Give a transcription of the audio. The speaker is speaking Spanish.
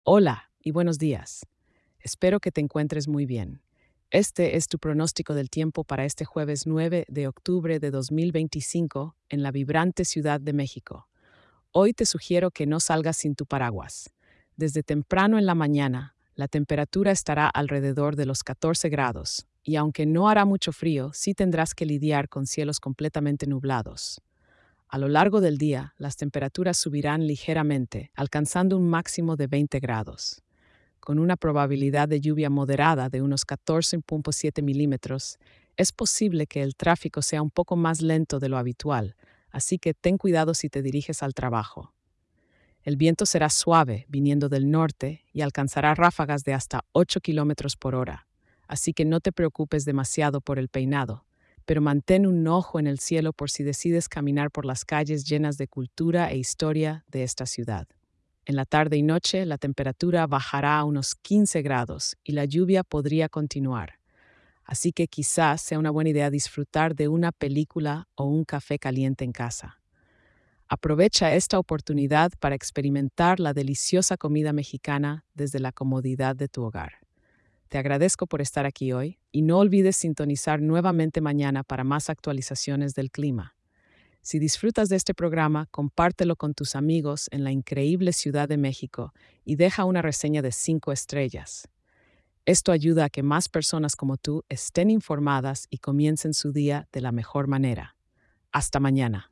Hola y buenos días. Espero que te encuentres muy bien. Este es tu pronóstico del tiempo para este jueves 9 de octubre de 2025 en la vibrante Ciudad de México. Hoy te sugiero que no salgas sin tu paraguas. Desde temprano en la mañana, la temperatura estará alrededor de los 14 grados, y aunque no hará mucho frío, sí tendrás que lidiar con cielos completamente nublados. A lo largo del día, las temperaturas subirán ligeramente, alcanzando un máximo de 20 grados. Con una probabilidad de lluvia moderada de unos 14.7 milímetros, es posible que el tráfico sea un poco más lento de lo habitual, así que ten cuidado si te diriges al trabajo. El viento será suave, viniendo del norte, y alcanzará ráfagas de hasta 8 kilómetros por hora, así que no te preocupes demasiado por el peinado, pero mantén un ojo en el cielo por si decides caminar por las calles llenas de cultura e historia de esta ciudad. En la tarde y noche, la temperatura bajará a unos 15 grados y la lluvia podría continuar, así que quizás sea una buena idea disfrutar de una película o un café caliente en casa. Aprovecha esta oportunidad para experimentar la deliciosa comida mexicana desde la comodidad de tu hogar. Te agradezco por estar aquí hoy y no olvides sintonizar nuevamente mañana para más actualizaciones del clima. Si disfrutas de este programa, compártelo con tus amigos en la increíble Ciudad de México y deja una reseña de 5 estrellas. Esto ayuda a que más personas como tú estén informadas y comiencen su día de la mejor manera. Hasta mañana.